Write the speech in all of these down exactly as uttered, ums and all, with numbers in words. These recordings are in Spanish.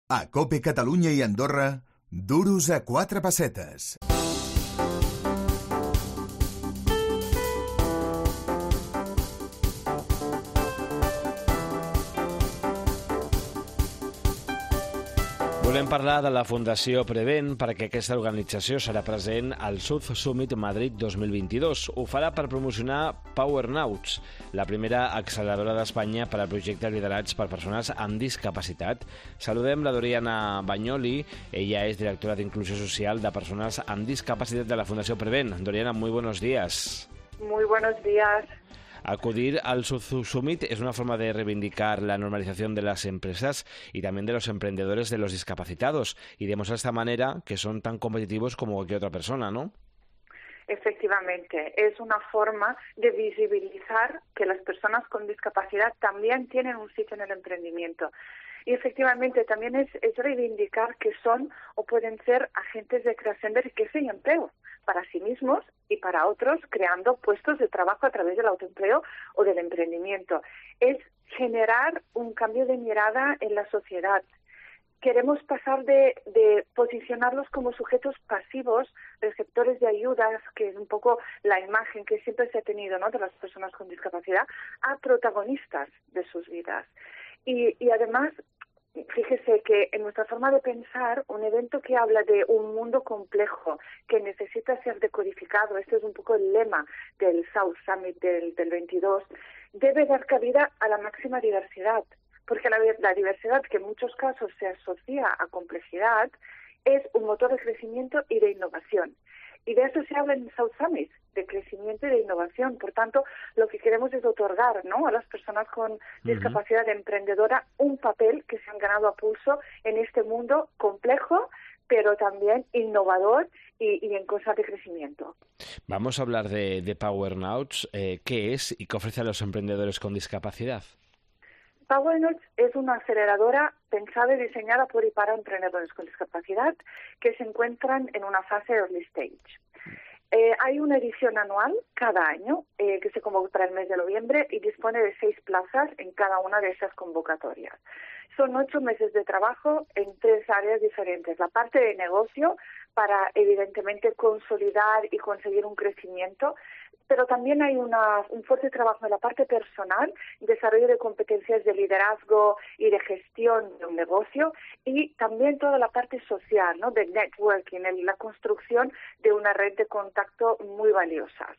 A COPE Catalunya i Andorra, duros a quatre pessetes. Volem parlar de la Fundació Prevent perquè aquesta organització serà present al South Summit Madrid dos mil vint-i-dos. Ho farà per promocionar PowerNauts, la primera acceleradora d'Espanya per a projectes liderats per persones amb discapacitat. Saludem la Doriana Bagnoli, ella es directora d'Inclusió Social de Persones amb Discapacitat de la Fundació Prevent. Doriana, muy buenos días. Muy buenos días. Acudir al South Summit es una forma de reivindicar la normalización de las empresas y también de los emprendedores de los discapacitados y demostrar de esta manera que son tan competitivos como cualquier otra persona, ¿no? Efectivamente, es una forma de visibilizar que las personas con discapacidad también tienen un sitio en el emprendimiento. Y efectivamente también es, es reivindicar que son o pueden ser agentes de creación de riqueza y empleo para sí mismos y para otros, creando puestos de trabajo a través del autoempleo o del emprendimiento. Es generar un cambio de mirada en la sociedad. Queremos pasar de, de posicionarlos como sujetos pasivos, receptores de ayudas, que es un poco la imagen que siempre se ha tenido, ¿no?, de las personas con discapacidad, a protagonistas de sus vidas. Y, y además, fíjese que en nuestra forma de pensar, un evento que habla de un mundo complejo que necesita ser decodificado, este es un poco el lema del South Summit del, del veintidós, debe dar cabida a la máxima diversidad, porque la, la diversidad, que en muchos casos se asocia a complejidad, es un motor de crecimiento y de innovación. Y de eso se habla en South Summit, de crecimiento y de innovación. Por tanto, lo que queremos es otorgar, ¿no?, a las personas con discapacidad uh-huh. emprendedora un papel que se han ganado a pulso en este mundo complejo, pero también innovador y, y en constante crecimiento. Vamos a hablar de, de PowerNauts. Eh, ¿Qué es y qué ofrece a los emprendedores con discapacidad? PowerNauts es una aceleradora pensada y diseñada por y para emprendedores con discapacidad que se encuentran en una fase early stage. Eh, hay una edición anual cada año eh, que se convoca para el mes de noviembre y dispone de seis plazas en cada una de esas convocatorias. Son ocho meses de trabajo en tres áreas diferentes. La parte de negocio para, evidentemente, consolidar y conseguir un crecimiento, pero también hay una, un fuerte trabajo en la parte personal, desarrollo de competencias de liderazgo y de gestión de un negocio, y también toda la parte social, ¿no?, de networking, la construcción de una red de contacto muy valiosa.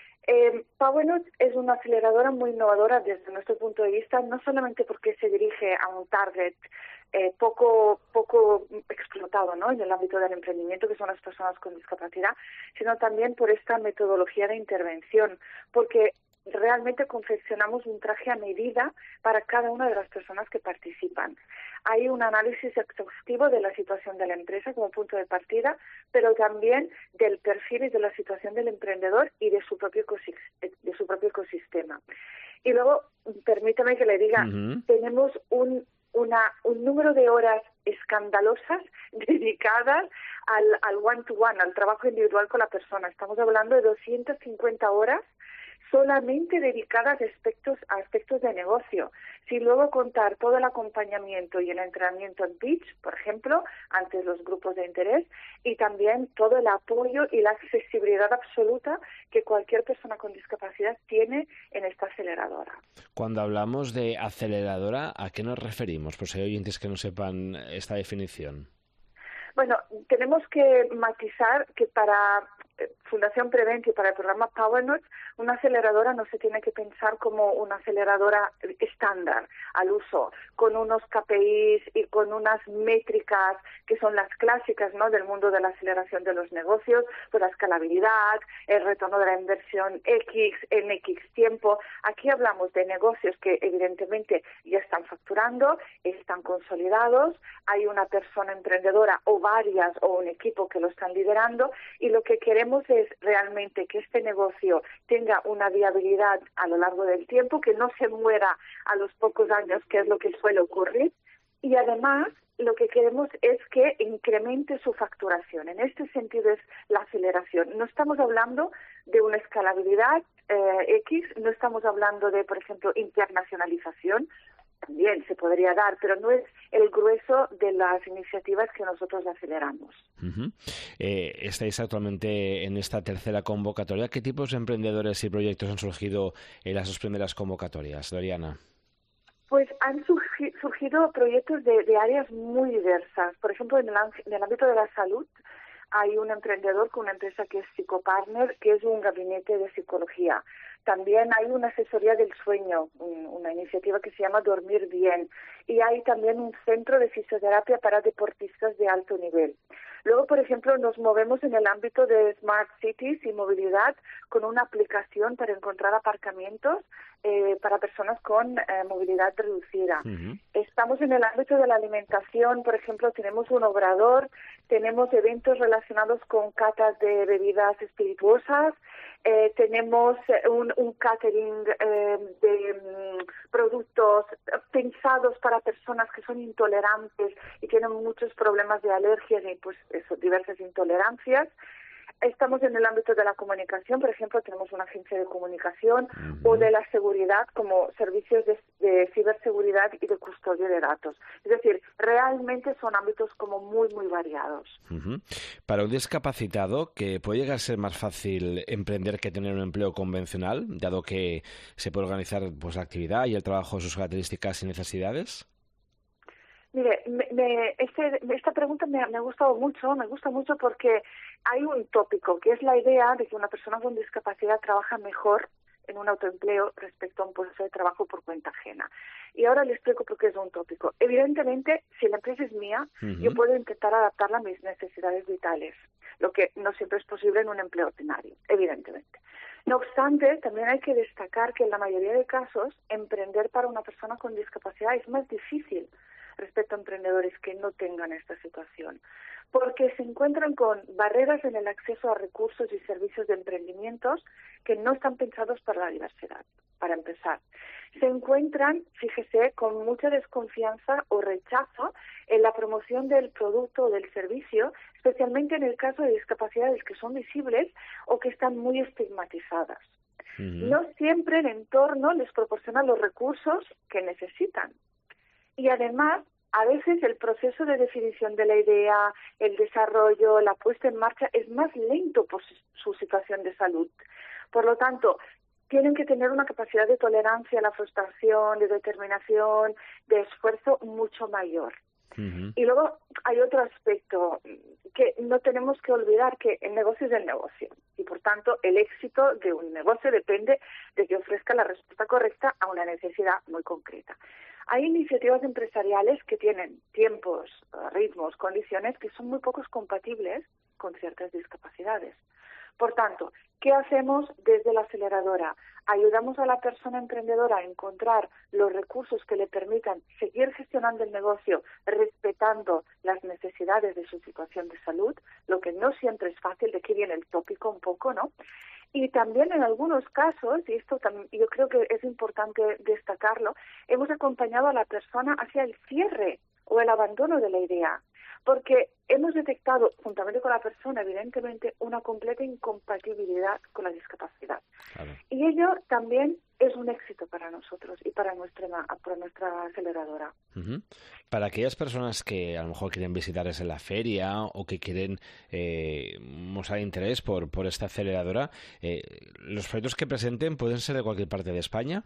Eh, PowerNauts es una aceleradora muy innovadora desde nuestro punto de vista, no solamente porque se dirige a un target eh, poco poco explotado, ¿no?, en el ámbito del emprendimiento, que son las personas con discapacidad, sino también por esta metodología de intervención, porque realmente confeccionamos un traje a medida para cada una de las personas que participan. Hay un análisis exhaustivo de la situación de la empresa como punto de partida, pero también del perfil y de la situación del emprendedor y de su propio de su propio ecosistema. Y luego, permítame que le diga, uh-huh. tenemos un una un número de horas escandalosas dedicadas al, al one-to-one, al trabajo individual con la persona. Estamos hablando de doscientas cincuenta horas solamente dedicadas a aspectos, a aspectos de negocio. Si luego contar todo el acompañamiento y el entrenamiento en pitch, por ejemplo, ante los grupos de interés, y también todo el apoyo y la accesibilidad absoluta que cualquier persona con discapacidad tiene en esta aceleradora. Cuando hablamos de aceleradora, ¿a qué nos referimos? Por si hay oyentes que no sepan esta definición. Bueno, tenemos que matizar que para Fundación Prevent y para el programa PowerNauts, una aceleradora no se tiene que pensar como una aceleradora estándar al uso, con unos K P Is y con unas métricas que son las clásicas, ¿no?, del mundo de la aceleración de los negocios, pues la escalabilidad, el retorno de la inversión X en X tiempo. Aquí hablamos de negocios que evidentemente ya están facturando, están consolidados, hay una persona emprendedora o varias o un equipo que lo están liderando, y lo que queremos es realmente que este negocio tenga una viabilidad a lo largo del tiempo, que no se muera a los pocos años, que es lo que suele ocurrir, y además lo que queremos es que incremente su facturación. En este sentido es la aceleración. No estamos hablando de una escalabilidad eh, X, no estamos hablando de, por ejemplo, internacionalización, también se podría dar, pero no es el grueso de las iniciativas que nosotros aceleramos. Uh-huh. Eh, estáis actualmente en esta tercera convocatoria. ¿Qué tipos de emprendedores y proyectos han surgido en las dos primeras convocatorias, Doriana? Pues han surgi- surgido proyectos de, de áreas muy diversas. Por ejemplo, en el, en el ámbito de la salud hay un emprendedor con una empresa que es Psicopartner, que es un gabinete de psicología. También hay una asesoría del sueño, un, una iniciativa que se llama Dormir Bien. Y hay también un centro de fisioterapia para deportistas de alto nivel. Luego, por ejemplo, nos movemos en el ámbito de Smart Cities y movilidad con una aplicación para encontrar aparcamientos eh, para personas con eh, movilidad reducida. Uh-huh. Estamos en el ámbito de la alimentación, por ejemplo, tenemos un obrador, tenemos eventos relacionados con catas de bebidas espirituosas, eh, tenemos un, un catering eh, de um, productos pensados para personas que son intolerantes y tienen muchos problemas de alergias y pues eso, diversas intolerancias. Estamos en el ámbito de la comunicación, por ejemplo, tenemos una agencia de comunicación, uh-huh, o de la seguridad como servicios de, de ciberseguridad y de custodia de datos. Es decir, realmente son ámbitos como muy, muy variados. Uh-huh. Para un discapacitado, ¿que puede llegar a ser más fácil emprender que tener un empleo convencional, dado que se puede organizar pues la actividad y el trabajo, sus características y necesidades? Mire, me, me, este, esta pregunta me, me ha gustado mucho, me gusta mucho porque hay un tópico, que es la idea de que una persona con discapacidad trabaja mejor en un autoempleo respecto a un puesto de trabajo por cuenta ajena. Y ahora le explico por qué es un tópico. Evidentemente, si la empresa es mía, uh-huh, yo puedo intentar adaptarla a mis necesidades vitales, lo que no siempre es posible en un empleo ordinario, evidentemente. No obstante, también hay que destacar que en la mayoría de casos, emprender para una persona con discapacidad es más difícil respecto a emprendedores que no tengan esta situación, porque se encuentran con barreras en el acceso a recursos y servicios de emprendimientos que no están pensados para la diversidad, para empezar. Se encuentran, fíjese, con mucha desconfianza o rechazo en la promoción del producto o del servicio, especialmente en el caso de discapacidades que son visibles o que están muy estigmatizadas. Uh-huh. No siempre el entorno les proporciona los recursos que necesitan. Y además, a veces el proceso de definición de la idea, el desarrollo, la puesta en marcha es más lento por su situación de salud. Por lo tanto, tienen que tener una capacidad de tolerancia a la frustración, de determinación, de esfuerzo mucho mayor. Uh-huh. Y luego hay otro aspecto que no tenemos que olvidar, que el negocio es el negocio y por tanto el éxito de un negocio depende de que ofrezca la respuesta correcta a una necesidad muy concreta. Hay iniciativas empresariales que tienen tiempos, ritmos, condiciones que son muy pocos compatibles con ciertas discapacidades. Por tanto, ¿qué hacemos desde la aceleradora? Ayudamos a la persona emprendedora a encontrar los recursos que le permitan seguir gestionando el negocio respetando las necesidades de su situación de salud, lo que no siempre es fácil, de aquí viene el tópico un poco, ¿no? Y también en algunos casos, y esto también, yo creo que es importante destacarlo, hemos acompañado a la persona hacia el cierre o el abandono de la idea, porque hemos detectado, juntamente con la persona, evidentemente, una completa incompatibilidad con la discapacidad. Claro. Y ello también es un éxito para nosotros y para nuestra, para nuestra aceleradora. Uh-huh. Para aquellas personas que a lo mejor quieren visitarles en la feria o que quieren eh, mostrar interés por, por esta aceleradora, eh, ¿los proyectos que presenten pueden ser de cualquier parte de España?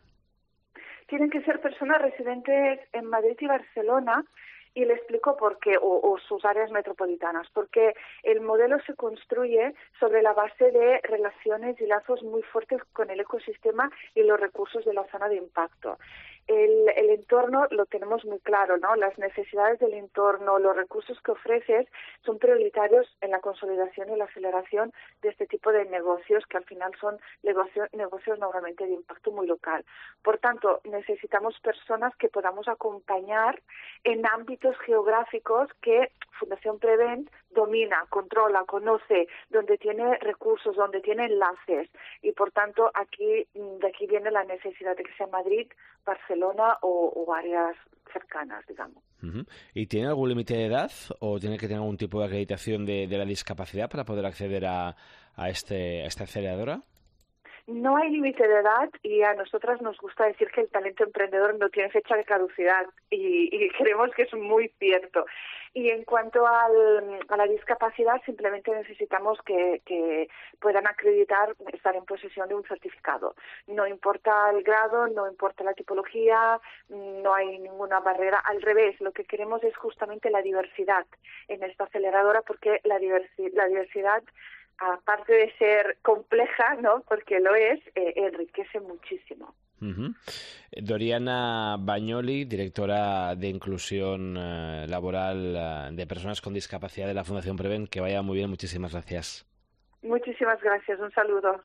Tienen que ser personas residentes en Madrid y Barcelona. Y le explico por qué, o, o sus áreas metropolitanas, porque el modelo se construye sobre la base de relaciones y lazos muy fuertes con el ecosistema y los recursos de la zona de impacto. El, el entorno lo tenemos muy claro, ¿no? Las necesidades del entorno, los recursos que ofreces son prioritarios en la consolidación y la aceleración de este tipo de negocios que al final son negocio, negocios normalmente de impacto muy local. Por tanto, necesitamos personas que podamos acompañar en ámbitos geográficos que Fundación Prevent domina, controla, conoce, donde tiene recursos, donde tiene enlaces y por tanto aquí de aquí viene la necesidad de que sea Madrid, Barcelona o, o áreas cercanas, digamos. Uh-huh. ¿Y tiene algún límite de edad o tiene que tener algún tipo de acreditación de, de la discapacidad para poder acceder a, a, este, a esta aceleradora? No hay límite de edad y a nosotras nos gusta decir que el talento emprendedor no tiene fecha de caducidad y, y creemos que es muy cierto. Y en cuanto al, a la discapacidad, simplemente necesitamos que, que puedan acreditar estar en posesión de un certificado. No importa el grado, no importa la tipología, no hay ninguna barrera. Al revés, lo que queremos es justamente la diversidad en esta aceleradora, porque la, diversi- la diversidad, aparte de ser compleja, ¿no? Porque lo es, eh, enriquece muchísimo. Uh-huh. Doriana Bañoli, directora de Inclusión eh, Laboral eh, de Personas con Discapacidad de la Fundación Preven. Que vaya muy bien, muchísimas gracias. Muchísimas gracias, un saludo.